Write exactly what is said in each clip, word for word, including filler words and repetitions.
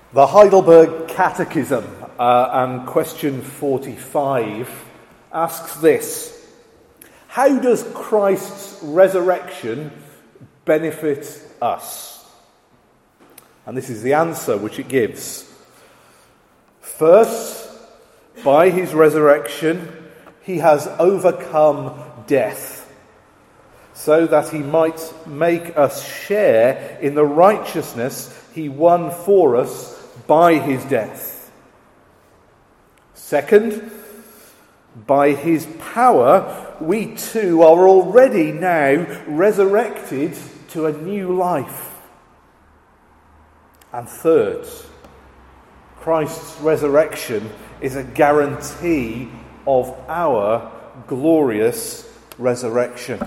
The Heidelberg Catechism uh, and question forty-five asks this: how does Christ's resurrection benefit us? And this is the answer which it gives. First, by his resurrection, he has overcome death, so that he might make us share in the righteousness he won for us by his death. Second, by his power, we too are already now resurrected to a new life. And third, Christ's resurrection is a guarantee of our glorious resurrection.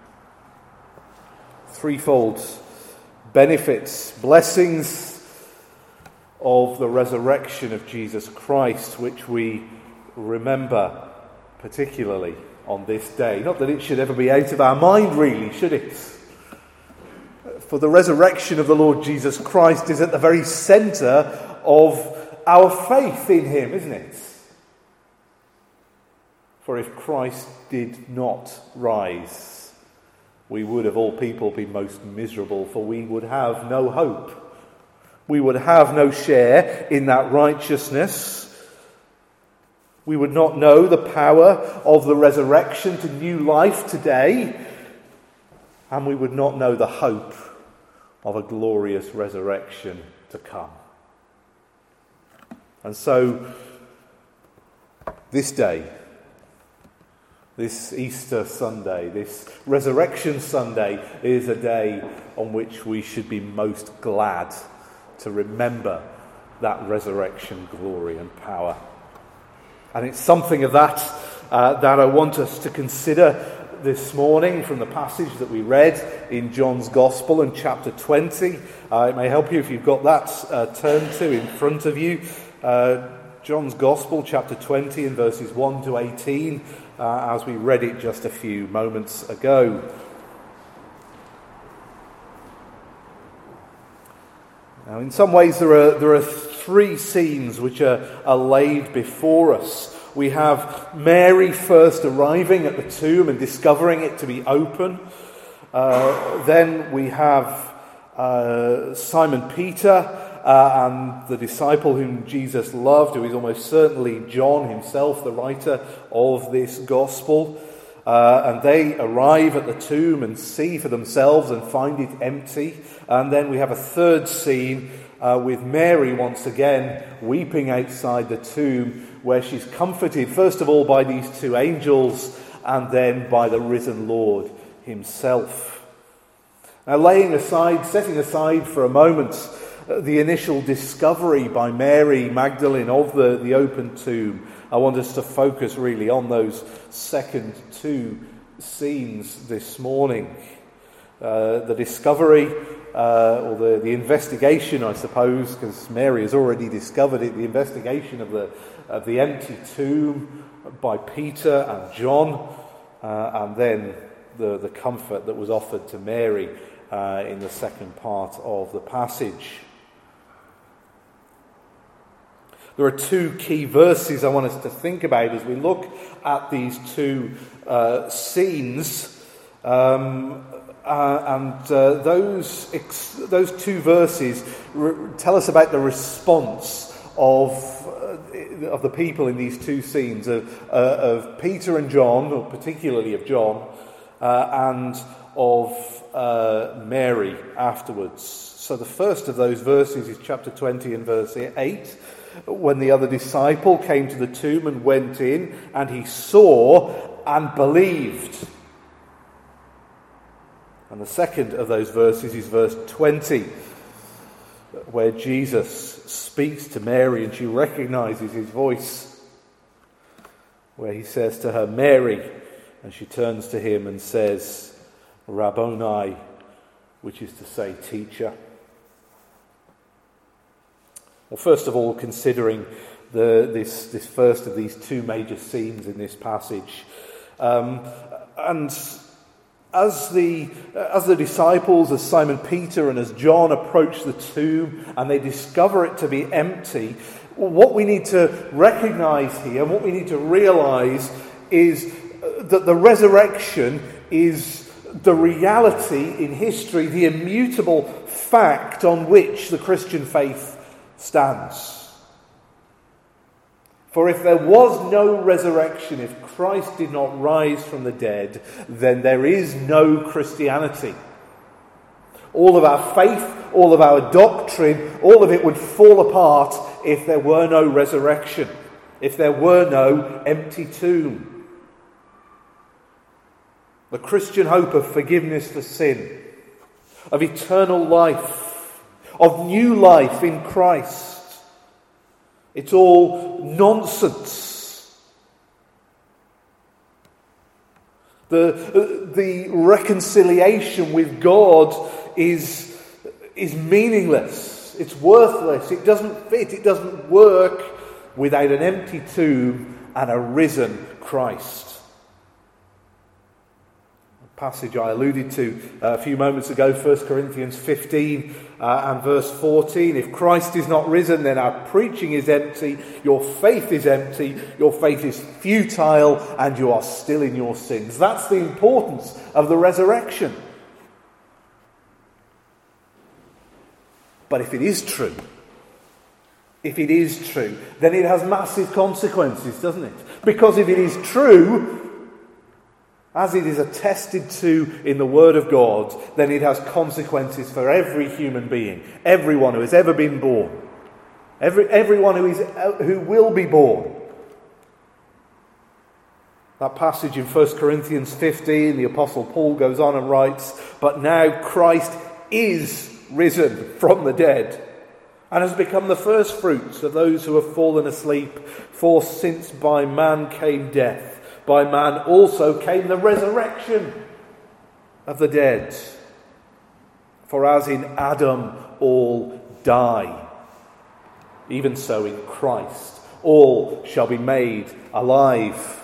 Threefold benefits, blessings of the resurrection of Jesus Christ, which we remember particularly on this day. Not that it should ever be out of our mind, really, should it? For the resurrection of the Lord Jesus Christ is at the very centre of our faith in him, isn't it? For if Christ did not rise, we would of all people be most miserable, for we would have no hope. We would have no share in that righteousness. We would not know the power of the resurrection to new life today. And we would not know the hope of a glorious resurrection to come. And so, this day, this Easter Sunday, this Resurrection Sunday, is a day on which we should be most glad to remember that resurrection glory and power. And it's something of that uh, that I want us to consider this morning from the passage that we read in John's Gospel in chapter twenty. Uh, it may help you if you've got that uh, turned to in front of you. Uh, John's Gospel, chapter twenty, and verses one to eighteen, uh, as we read it just a few moments ago. Now, in some ways, there are there are three scenes which are, are laid before us. We have Mary first arriving at the tomb and discovering it to be open. Uh, then we have uh, Simon Peter uh, and the disciple whom Jesus loved, who is almost certainly John himself, the writer of this gospel. Uh, and they arrive at the tomb and see for themselves and find it empty. And then we have a third scene uh, with Mary once again weeping outside the tomb, where she's comforted first of all by these two angels and then by the risen Lord himself. Now, laying aside, setting aside for a moment uh, the initial discovery by Mary Magdalene of the, the open tomb, I want us to focus really on those second two scenes this morning. Uh, the discovery, uh, or the, the investigation, I suppose, because Mary has already discovered it, the investigation of the, of the empty tomb by Peter and John, uh, and then the, the comfort that was offered to Mary uh, in the second part of the passage. There are two key verses I want us to think about as we look at these two uh, scenes. Um, uh, and uh, those ex- those two verses re- tell us about the response of uh, of the people in these two scenes, of, uh, of Peter and John, or particularly of John, uh, and of uh, Mary afterwards. So the first of those verses is chapter twenty and verse eight. When the other disciple came to the tomb and went in, and he saw and believed. And the second of those verses is verse twenty, where Jesus speaks to Mary and she recognizes his voice, where he says to her, "Mary," and she turns to him and says, "Rabboni," which is to say, teacher. Well, first of all, considering the, this, this first of these two major scenes in this passage, um, and As the, as the disciples, as Simon Peter and as John approach the tomb and they discover it to be empty, what we need to recognize here, what we need to realize is that the resurrection is the reality in history, the immutable fact on which the Christian faith stands. For if there was no resurrection, if Christ did not rise from the dead, then there is no Christianity. All of our faith, all of our doctrine, all of it would fall apart if there were no resurrection, if there were no empty tomb. The Christian hope of forgiveness for sin, of eternal life, of new life in Christ, it's all nonsense. The, the reconciliation with God is, is meaningless. It's worthless. It doesn't fit. It doesn't work without an empty tomb and a risen Christ. Passage I alluded to a few moments ago, First Corinthians fifteen uh, and verse fourteen. If Christ is not risen, then our preaching is empty, your faith is empty, your faith is futile, and you are still in your sins. That's the importance of the resurrection. But if it is true, if it is true, then it has massive consequences, doesn't it? Because if it is true, as it is attested to in the Word of God, then it has consequences for every human being, everyone who has ever been born, every, everyone who is who will be born. That passage in First Corinthians fifteen, the Apostle Paul goes on and writes, "But now Christ is risen from the dead, and has become the first fruits of those who have fallen asleep. For since by man came death, by man also came the resurrection of the dead. For as in Adam all die, even so in Christ all shall be made alive."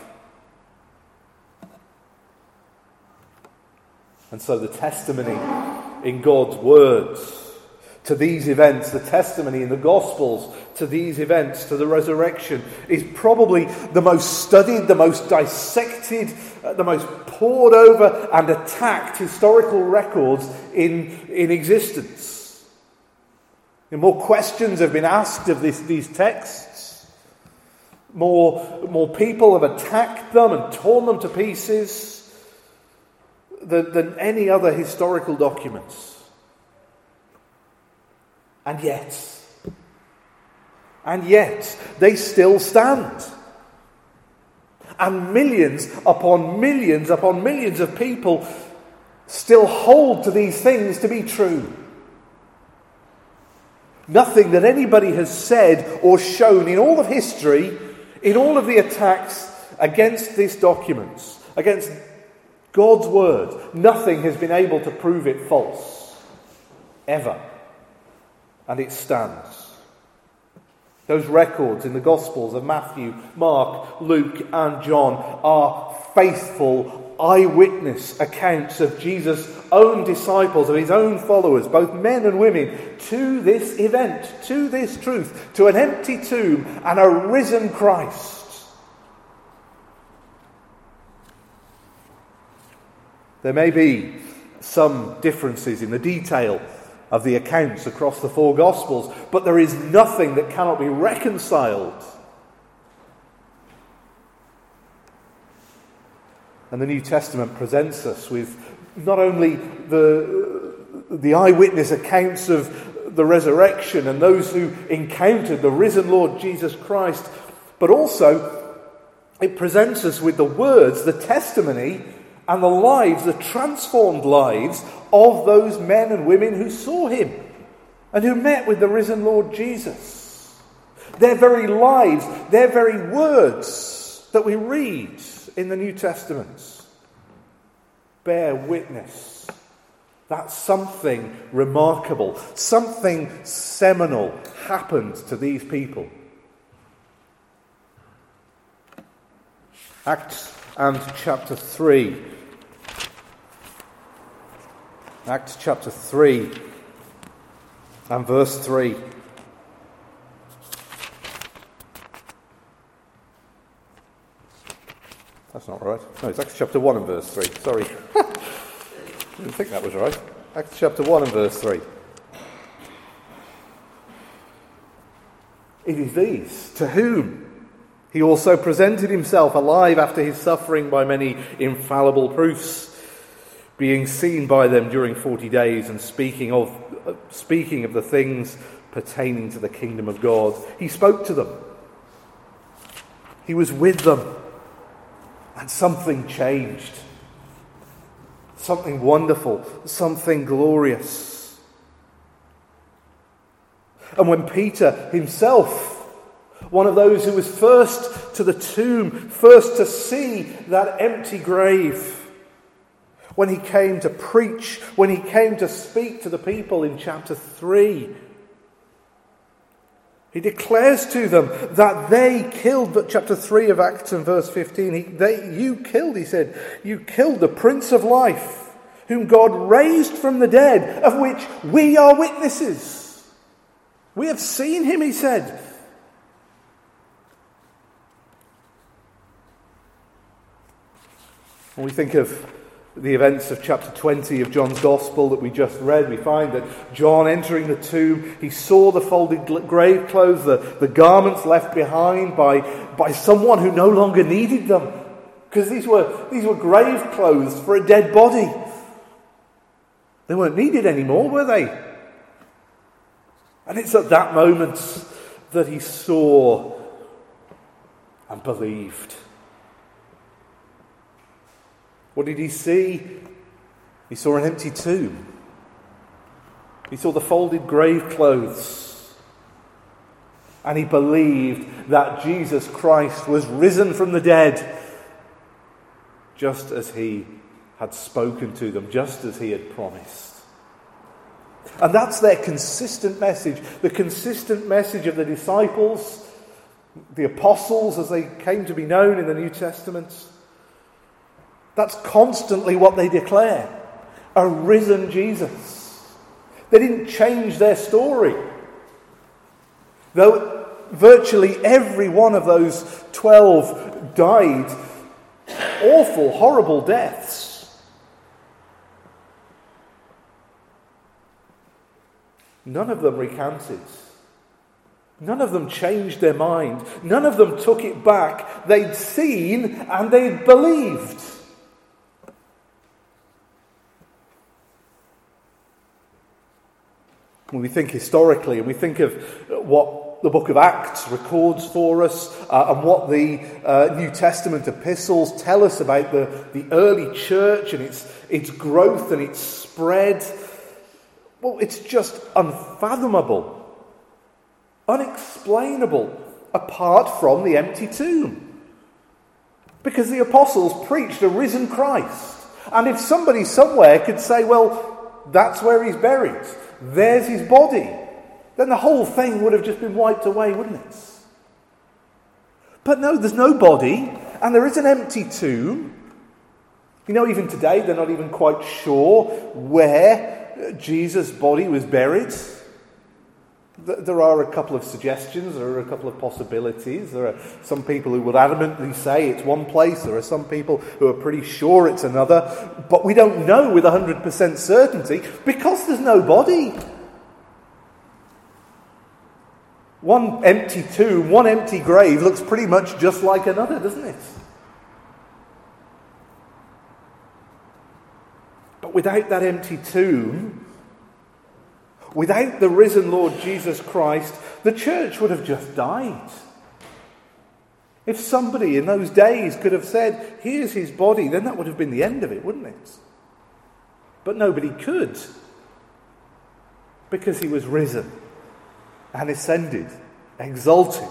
And so the testimony in God's words to these events, the testimony in the Gospels to these events, to the resurrection, is probably the most studied, the most dissected, uh, the most pored over and attacked historical records in, in existence. And more questions have been asked of this, these texts. More, more people have attacked them and torn them to pieces than, than any other historical documents. And yet, and yet, they still stand. And millions upon millions upon millions of people still hold to these things to be true. Nothing that anybody has said or shown in all of history, in all of the attacks against these documents, against God's word, nothing has been able to prove it false. Ever. And it stands. Those records in the Gospels of Matthew, Mark, Luke and John are faithful eyewitness accounts of Jesus' own disciples, of his own followers, both men and women, to this event, to this truth, to an empty tomb and a risen Christ. There may be some differences in the detail of the accounts across the four Gospels, but there is nothing that cannot be reconciled. And the New Testament presents us with not only the, the eyewitness accounts of the resurrection and those who encountered the risen Lord Jesus Christ, but also it presents us with the words, the testimony, and the lives, the transformed lives of those men and women who saw him and who met with the risen Lord Jesus. Their very lives, their very words that we read in the New Testament bear witness that something remarkable, something seminal happened to these people. Acts and chapter three. Acts chapter three and verse three. That's not right. No, it's Acts chapter one and verse three. Sorry. I didn't think that was right. Acts chapter one and verse three. It is these, to whom he also presented himself alive after his suffering by many infallible proofs, being seen by them during forty days and speaking of, uh, speaking of the things pertaining to the kingdom of God. He spoke to them. He was with them. And something changed. Something wonderful. Something glorious. And when Peter himself, one of those who was first to the tomb, first to see that empty grave, when he came to preach, when he came to speak to the people in chapter three, he declares to them that they killed, but chapter three of Acts and verse fifteen, he, they, you killed, he said, you killed the Prince of Life, whom God raised from the dead, of which we are witnesses. We have seen him, he said. When we think of the events of chapter twenty of John's Gospel that we just read, we find that John entering the tomb, he saw the folded grave clothes, the, the garments left behind by, by someone who no longer needed them. Because these were, these were grave clothes for a dead body. They weren't needed anymore, were they? And it's at that moment that he saw and believed. What did he see? He saw an empty tomb. He saw the folded grave clothes. And he believed that Jesus Christ was risen from the dead, just as he had spoken to them, just as he had promised. And that's their consistent message, the consistent message of the disciples, the apostles as they came to be known in the New Testament. That's constantly what they declare. A risen Jesus. They didn't change their story. Though virtually every one of those twelve died awful, horrible deaths, none of them recanted. None of them changed their mind. None of them took it back. They'd seen and they'd believed. When we think historically and we think of what the book of Acts records for us uh, and what the uh, New Testament epistles tell us about the, the early church and its, its growth and its spread, well, it's just unfathomable, unexplainable, apart from the empty tomb. Because the apostles preached a risen Christ. And if somebody somewhere could say, well, that's where he's buried, there's his body, then the whole thing would have just been wiped away, wouldn't it? But no, there's no body, and there is an empty tomb. You know, even today, they're not even quite sure where Jesus' body was buried. There are a couple of suggestions, there are a couple of possibilities. There are some people who would adamantly say it's one place, there are some people who are pretty sure it's another, but we don't know with one hundred percent certainty because there's no body. One empty tomb, one empty grave looks pretty much just like another, doesn't it? But without that empty tomb, without the risen Lord Jesus Christ, the church would have just died. If somebody in those days could have said, here's his body, then that would have been the end of it, wouldn't it? But nobody could, because he was risen and ascended, exalted.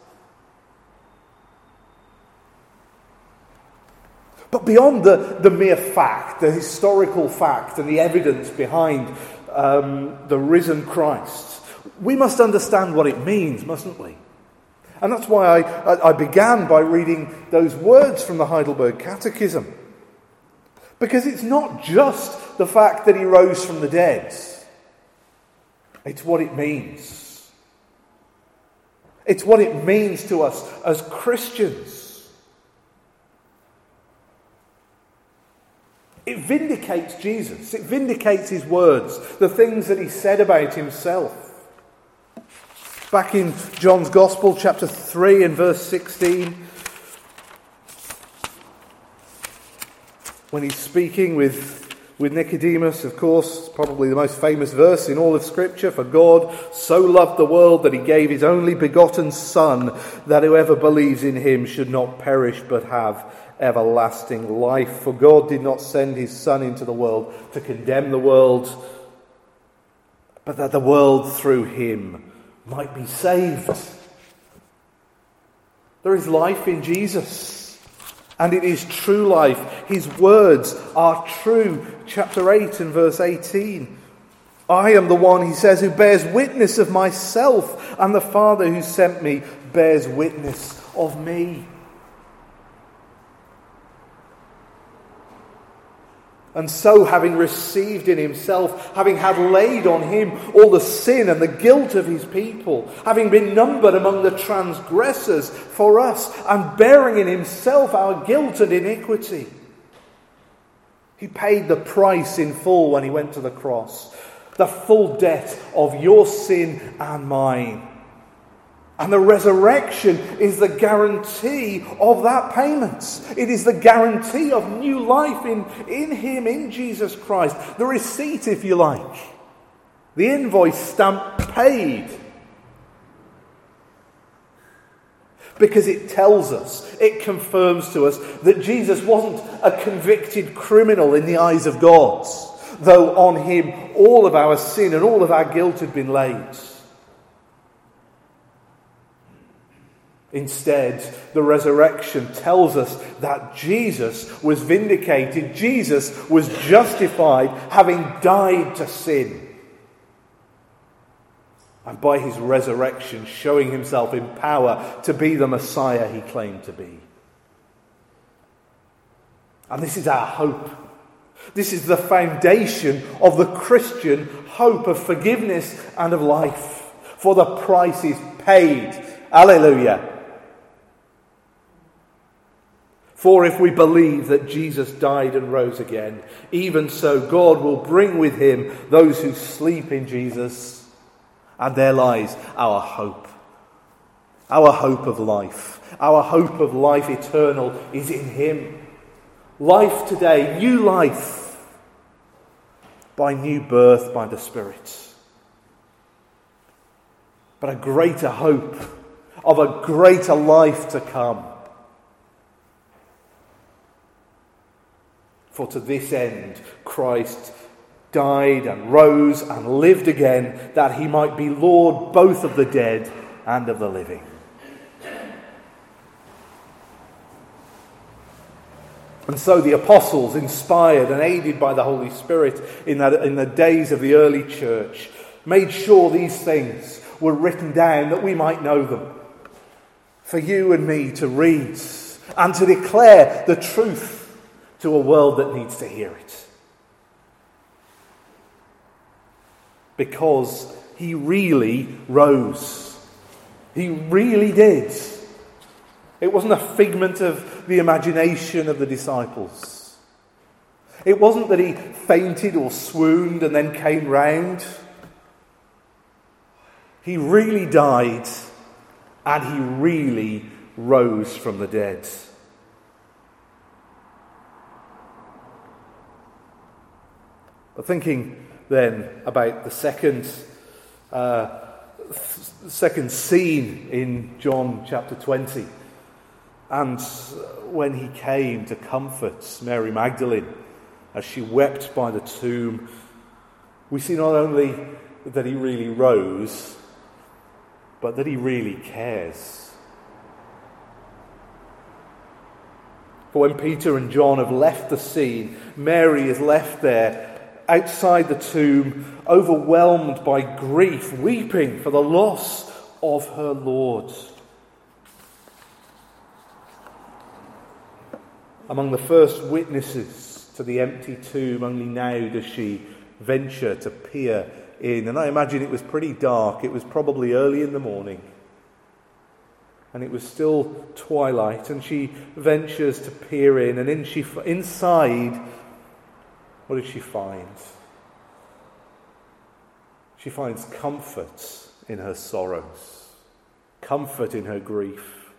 But beyond the, the mere fact, the historical fact and the evidence behind um, the risen Christ, we must understand what it means, mustn't we? And that's why I, I began by reading those words from the Heidelberg Catechism. Because it's not just the fact that he rose from the dead. It's what it means. It's what it means to us as Christians. It vindicates Jesus. It vindicates his words, the things that he said about himself. Back in John's Gospel, chapter three and verse sixteen, when he's speaking with, with Nicodemus, of course, probably the most famous verse in all of Scripture, for God so loved the world that he gave his only begotten Son, that whoever believes in him should not perish but have everlasting life. For God did not send his Son into the world to condemn the world, but that the world through him might be saved. There is life in Jesus, and it is true life. His words are true. Chapter eight and verse eighteen. I am the one, he says, who bears witness of myself, and the Father who sent me bears witness of me. And so, having received in himself, having had laid on him all the sin and the guilt of his people, having been numbered among the transgressors for us, and bearing in himself our guilt and iniquity, he paid the price in full when he went to the cross, the full debt of your sin and mine. And the resurrection is the guarantee of that payment. It is the guarantee of new life in, in him, in Jesus Christ. The receipt, if you like. The invoice stamp paid. Because it tells us, it confirms to us that Jesus wasn't a convicted criminal in the eyes of God, though on him all of our sin and all of our guilt had been laid. Instead, the resurrection tells us that Jesus was vindicated. Jesus was justified, having died to sin. And by his resurrection, showing himself in power to be the Messiah he claimed to be. And this is our hope. This is the foundation of the Christian hope of forgiveness and of life. For the price is paid. Alleluia. For if we believe that Jesus died and rose again, even so God will bring with him those who sleep in Jesus, and there lies our hope. Our hope of life. Our hope of life eternal is in him. Life today, new life, by new birth by the Spirit. But a greater hope of a greater life to come. For to this end Christ died and rose and lived again, that he might be Lord both of the dead and of the living. And so the apostles, inspired and aided by the Holy Spirit in, that, in the days of the early church, made sure these things were written down that we might know them. For you and me to read and to declare the truth to a world that needs to hear it. Because he really rose. He really did. It wasn't a figment of the imagination of the disciples. It wasn't that he fainted or swooned and then came round. He really died, and he really rose from the dead. But thinking then about the second, uh, second scene in John chapter twenty, and when he came to comfort Mary Magdalene as she wept by the tomb, we see not only that he really rose, but that he really cares. For when Peter and John have left the scene, Mary is left there outside the tomb, overwhelmed by grief, weeping for the loss of her Lord. Among the first witnesses to the empty tomb. Only now does she venture to peer in. And I imagine it was pretty dark. It was probably early in the morning. And it was still twilight. And she ventures to peer in. And in she, inside, what does she find? She finds comfort in her sorrows. Comfort in her grief.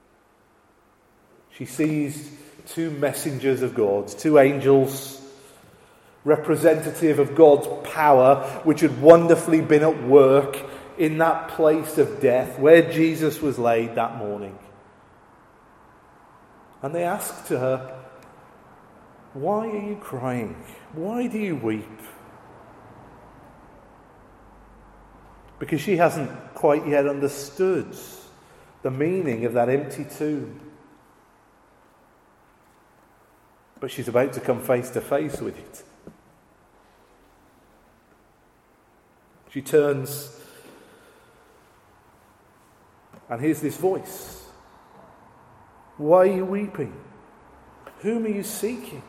She sees two messengers of God, two angels, representative of God's power, which had wonderfully been at work in that place of death where Jesus was laid that morning. And they ask to her, "Why are you crying? Why do you weep?" Because she hasn't quite yet understood the meaning of that empty tomb. But she's about to come face to face with it. She turns and hears this voice. "Why are you weeping? Whom are you seeking?"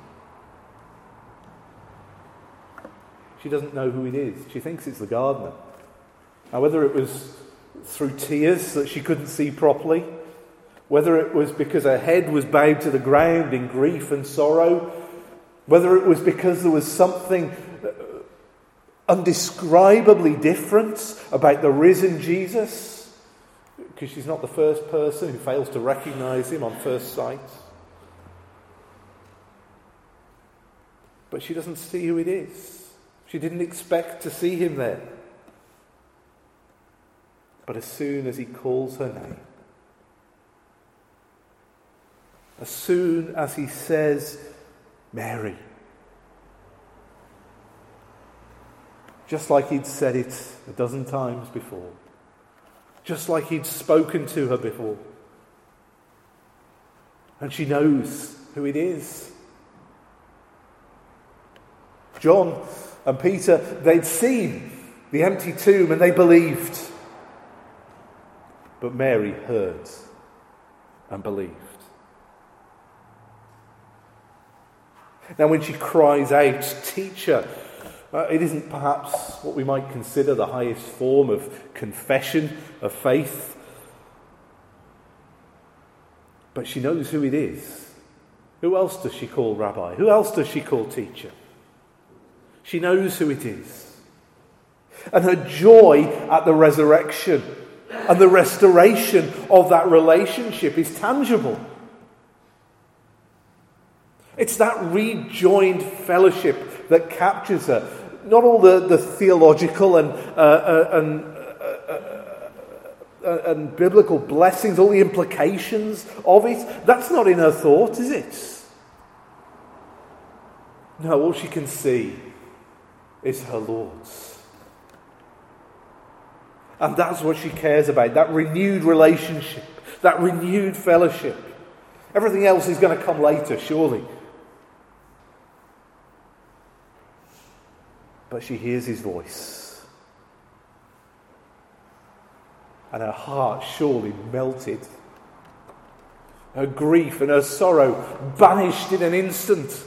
She doesn't know who it is. She thinks it's the gardener. Now, whether it was through tears that she couldn't see properly, whether it was because her head was bowed to the ground in grief and sorrow, whether it was because there was something undescribably different about the risen Jesus, because she's not the first person who fails to recognize him on first sight. But she doesn't see who it is. She didn't expect to see him there. But as soon as he calls her name, as soon as he says, "Mary," just like he'd said it a dozen times before, just like he'd spoken to her before, and she knows who it is. John and Peter, they'd seen the empty tomb and they believed. But Mary heard and believed. Now when she cries out, "Teacher," uh, it isn't perhaps what we might consider the highest form of confession of faith. But she knows who it is. Who else does she call Rabbi? Who else does she call teacher? She knows who it is. And her joy at the resurrection and the restoration of that relationship is tangible. It's that rejoined fellowship that captures her. Not all the, the theological and, uh, uh, and, uh, uh, and biblical blessings, all the implications of it. That's not in her thought, is it? No, all she can see is her Lord's. And that's what she cares about, that renewed relationship, that renewed fellowship. Everything else is going to come later, surely. But she hears his voice. And her heart surely melted. Her grief and her sorrow vanished in an instant.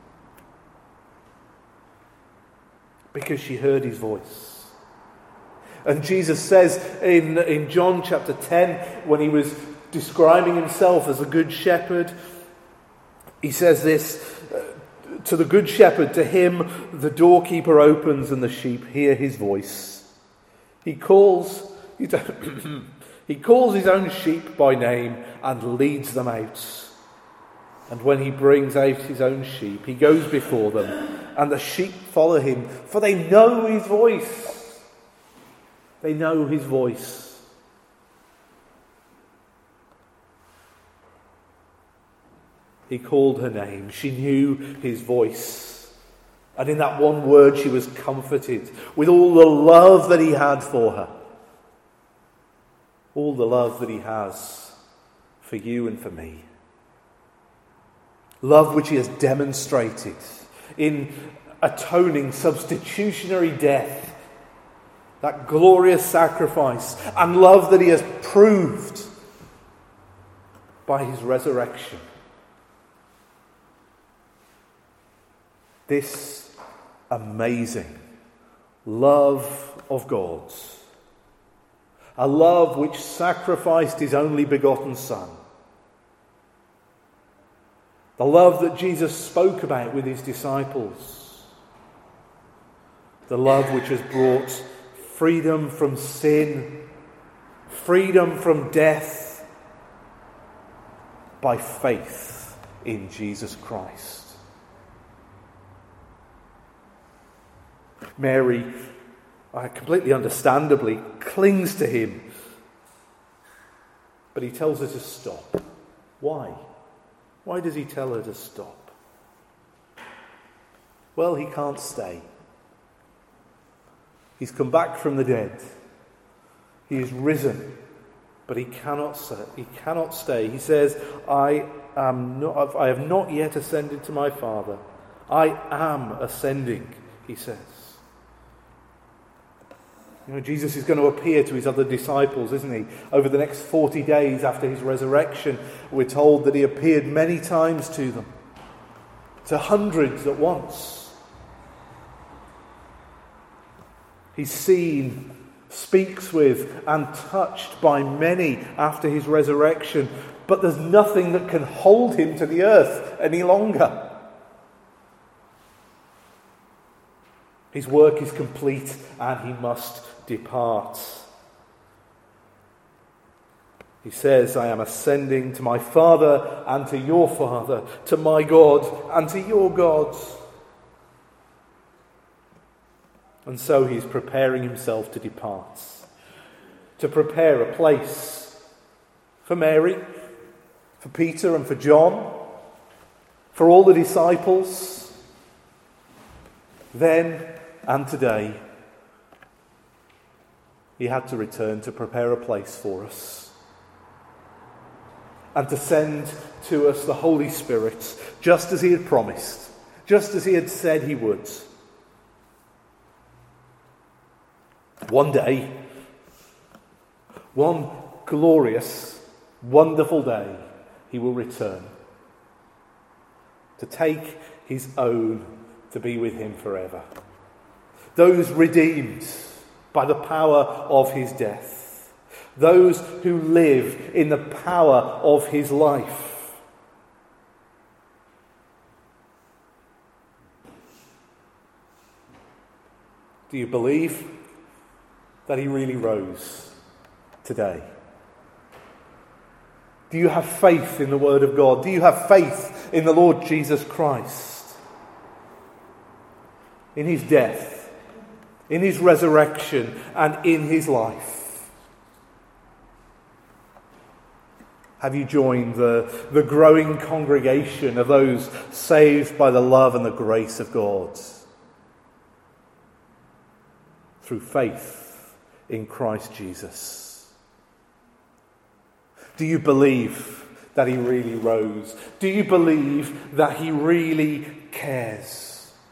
Because she heard his voice. And Jesus says in, in John chapter ten, when he was describing himself as a good shepherd, he says this, "To the good shepherd, to him the doorkeeper opens and the sheep hear his voice. He calls, he calls his own sheep by name and leads them out. And when he brings out his own sheep, he goes before them, and the sheep follow him, for they know his voice." They know his voice. He called her name. She knew his voice. And in that one word she was comforted with all the love that he had for her. All the love that he has for you and for me. Love which he has demonstrated in atoning substitutionary death. That glorious sacrifice, and love that he has proved by his resurrection. This amazing love of God's, a love which sacrificed his only begotten Son, the love that Jesus spoke about with his disciples, the love which has brought freedom from sin, freedom from death, by faith in Jesus Christ. Mary, uh, completely understandably, clings to him. But he tells her to stop. Why? Why does he tell her to stop? Well, he can't stay. He's come back from the dead. He is risen. But he cannot he cannot stay. He says, I am not, I have not yet ascended to my Father. I am ascending, he says. You know, Jesus is going to appear to his other disciples, isn't he? Over the next forty days after his resurrection, we're told that he appeared many times to them, to hundreds at once. He's seen, speaks with, and touched by many after his resurrection, but there's nothing that can hold him to the earth any longer. His work is complete and he must depart. He says, I am ascending to my Father and to your Father, to my God and to your God. And so he's preparing himself to depart, to prepare a place for Mary, for Peter and for John, for all the disciples, then and today. He had to return to prepare a place for us and to send to us the Holy Spirit, just as he had promised, just as he had said he would. One day, one glorious, wonderful day, he will return to take his own to be with him forever. Those redeemed by the power of his death. Those who live in the power of his life. Do you believe that he really rose today? Do you have faith in the Word of God? Do you have faith in the Lord Jesus Christ? In his death, in his resurrection, and in his life? Have you joined the, the growing congregation of those saved by the love and the grace of God through faith in Christ Jesus? Do you believe that he really rose? Do you believe that he really cares?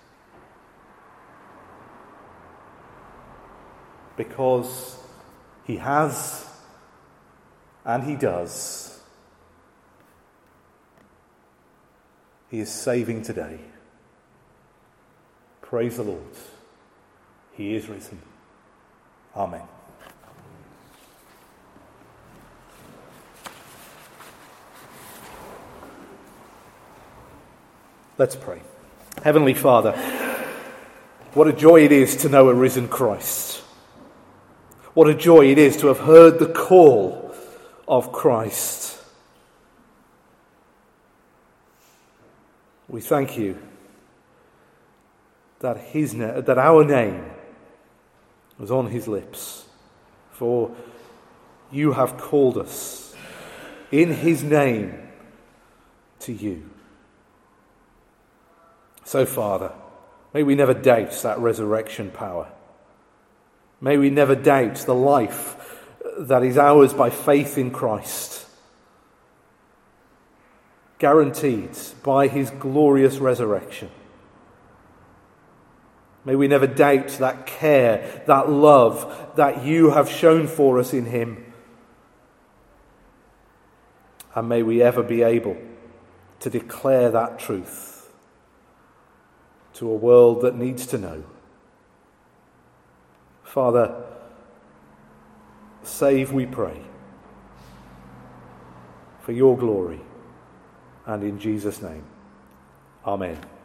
Because he has and he does. He is saving today. Praise the Lord. He is risen. Amen. Let's pray. Heavenly Father, what a joy it is to know a risen Christ. What a joy it is to have heard the call of Christ. We thank you that his na- that our name was on his lips, for you have called us in his name to you. So, Father, may we never doubt that resurrection power. May we never doubt the life that is ours by faith in Christ, guaranteed by his glorious resurrection. May we never doubt that care, that love that you have shown for us in him. And may we ever be able to declare that truth to a world that needs to know. Father, save, we pray, for your glory, and in Jesus' name. Amen.